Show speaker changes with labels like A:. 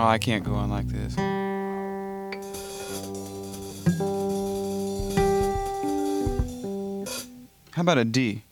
A: Oh, I can't go on like this. How about a D?